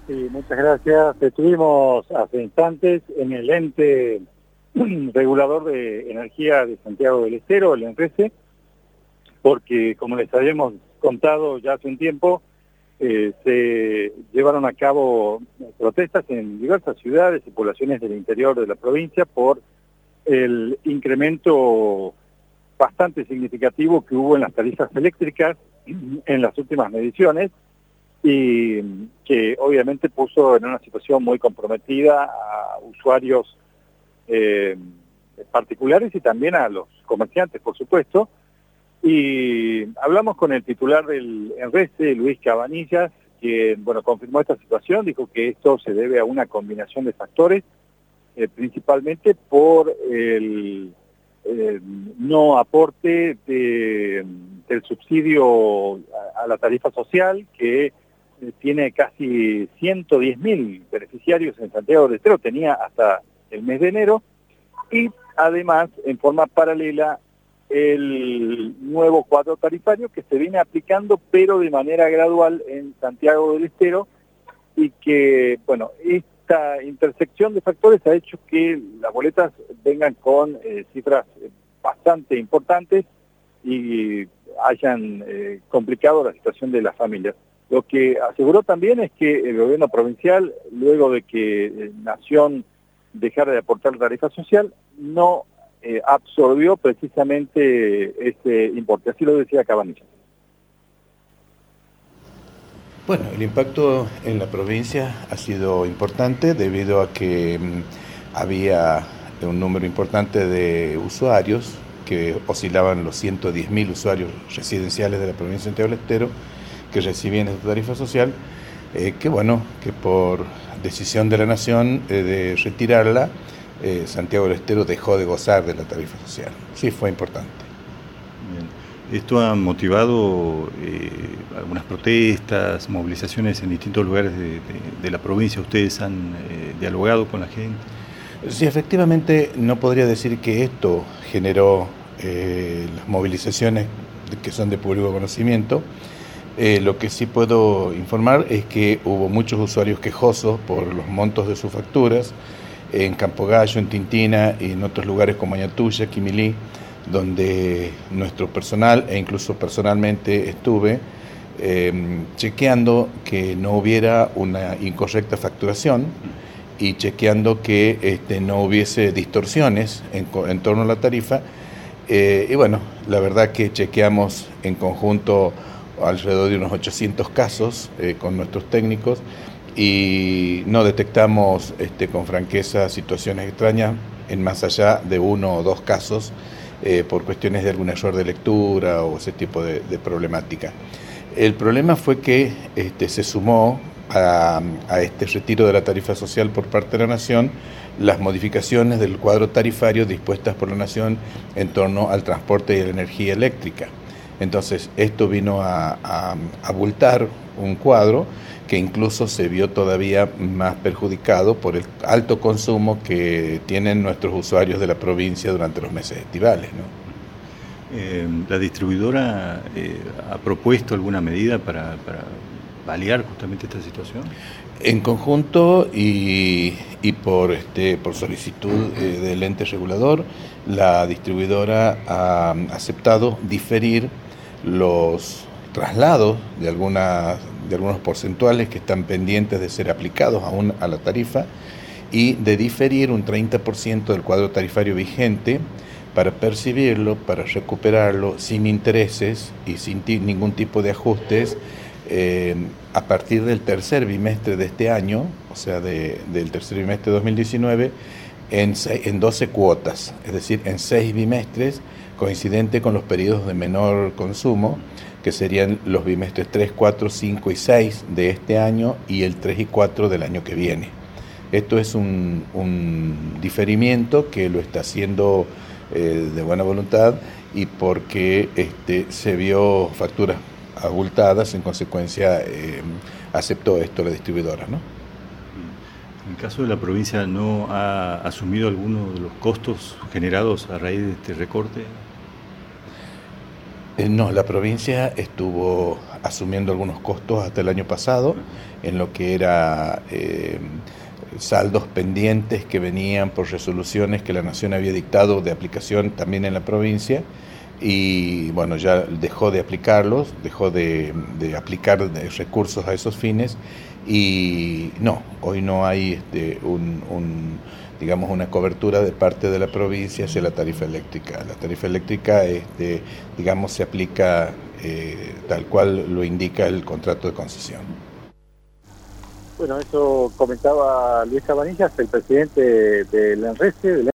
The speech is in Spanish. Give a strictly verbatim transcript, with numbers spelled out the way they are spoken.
Sí, muchas gracias. Estuvimos hace instantes en el ente regulador de energía de Santiago del Estero, el ENRESE, porque como les habíamos contado ya hace un tiempo, eh, se llevaron a cabo protestas en diversas ciudades y poblaciones del interior de la provincia por el incremento bastante significativo que hubo en las tarifas eléctricas en las últimas mediciones, y que obviamente puso en una situación muy comprometida a usuarios eh, particulares y también a los comerciantes, por supuesto. Y hablamos con el titular del ENRESE, Luis Cabanillas, que bueno, confirmó esta situación, dijo que esto se debe a una combinación de factores, eh, principalmente por el eh, no aporte de, del subsidio a, a la tarifa social, que tiene casi ciento diez mil beneficiarios en Santiago del Estero, tenía hasta el mes de enero, y además, en forma paralela, el nuevo cuadro tarifario que se viene aplicando, pero de manera gradual en Santiago del Estero, y que, bueno, esta intersección de factores ha hecho que las boletas vengan con eh, cifras bastante importantes y hayan eh, complicado la situación de las familias. Lo que aseguró también es que el gobierno provincial, luego de que Nación dejara de aportar tarifa social, no eh, absorbió precisamente ese importe. Así lo decía Cabanillas. Bueno, el impacto en la provincia ha sido importante debido a que mmm, había un número importante de usuarios que oscilaban los ciento diez mil usuarios residenciales de la provincia de Santiago del Estero que recibían esta tarifa social, eh, que bueno, que por decisión de la Nación eh, de retirarla, eh, Santiago del Estero dejó de gozar de la tarifa social. Sí, fue importante. Bien. Esto ha motivado eh, algunas protestas, movilizaciones en distintos lugares de, de, de la provincia. ¿Ustedes han eh, dialogado con la gente? Sí, efectivamente, no podría decir que esto generó eh, las movilizaciones que son de público conocimiento. Eh, lo que sí puedo informar es que hubo muchos usuarios quejosos por los montos de sus facturas en Campo Gallo, en Tintina y en otros lugares como Ayatuya, Quimilí, donde nuestro personal e incluso personalmente estuve eh, chequeando que no hubiera una incorrecta facturación y chequeando que este, no hubiese distorsiones en, en torno a la tarifa. Eh, y bueno, la verdad que chequeamos en conjunto alrededor de unos ochocientos casos eh, con nuestros técnicos y no detectamos este, con franqueza situaciones extrañas en más allá de uno o dos casos eh, por cuestiones de algún error de lectura o ese tipo de, de problemática. El problema fue que este, se sumó a, a este retiro de la tarifa social por parte de la Nación las modificaciones del cuadro tarifario dispuestas por la Nación en torno al transporte y a la energía eléctrica. Entonces, esto vino a, a, a abultar un cuadro que incluso se vio todavía más perjudicado por el alto consumo que tienen nuestros usuarios de la provincia durante los meses estivales, ¿no? Eh, ¿La distribuidora eh, ha propuesto alguna medida para, para paliar justamente esta situación? En conjunto y, y por, este, por solicitud eh, del ente regulador, la distribuidora ha aceptado diferir los traslados de, algunas, de algunos porcentuales que están pendientes de ser aplicados aún a la tarifa y de diferir un treinta por ciento del cuadro tarifario vigente para percibirlo, para recuperarlo sin intereses y sin t- ningún tipo de ajustes eh, a partir del tercer bimestre de este año, o sea, de, del tercer bimestre de dos mil diecinueve, en, en doce cuotas, es decir, en seis bimestres, coincidente con los periodos de menor consumo, que serían los bimestres tres, cuatro, cinco y seis de este año y el tres y cuatro del año que viene. Esto es un, un diferimiento que lo está haciendo eh, de buena voluntad y porque este, se vio facturas abultadas, en consecuencia eh, aceptó esto la distribuidora, ¿no? En el caso de la provincia, ¿no ha asumido alguno de los costos generados a raíz de este recorte? Eh, no, la provincia estuvo asumiendo algunos costos hasta el año pasado, en lo que era eh, saldos pendientes que venían por resoluciones que la Nación había dictado de aplicación también en la provincia, y bueno, ya dejó de aplicarlos, dejó de, de aplicar recursos a esos fines, y no, hoy no hay este, un, un, digamos, una cobertura de parte de la provincia hacia la tarifa eléctrica. La tarifa eléctrica, este, digamos, se aplica eh, tal cual lo indica el contrato de concesión. Bueno, eso comentaba Luis Cabanillas, el presidente del ENRESE, del